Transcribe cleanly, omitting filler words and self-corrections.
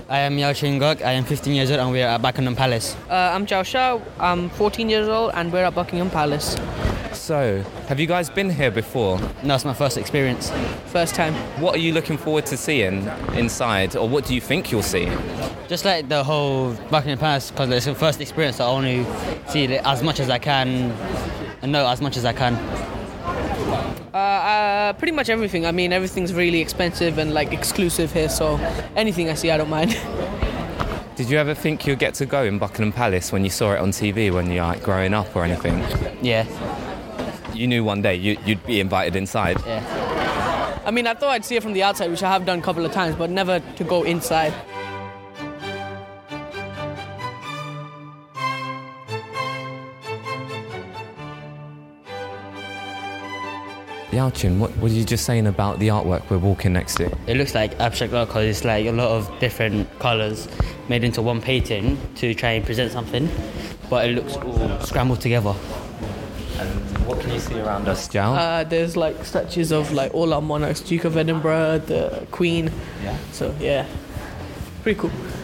I am Yao Chingok. I am 15 years old and we are at Buckingham Palace. I'm Zhao Shao. I'm 14 years old and we're at Buckingham Palace. So, have you guys been here before? No, it's my first experience. First time. What are you looking forward to seeing inside, or what do you think you'll see? Just like the whole Buckingham Palace, because it's the first experience, so I want to see it as much as I can and know as much as I can. Pretty much everything. I mean, everything's really expensive and like exclusive here, so anything I see, I don't mind. Did you ever think you'd get to go in Buckingham Palace when you saw it on TV when you were like, growing up or anything? Yeah. You knew one day you'd be invited inside? Yeah. I mean, I thought I'd see it from the outside, which I have done a couple of times, but never to go inside. Yaochin, what were you just saying about the artwork we're walking next to? It looks like abstract art because it's like a lot of different colours made into one painting to try and present something, but it looks all scrambled together. And what can you see around us, Zhao? There's like statues of like all our monarchs, Duke of Edinburgh, the Queen. Yeah. So yeah, pretty cool.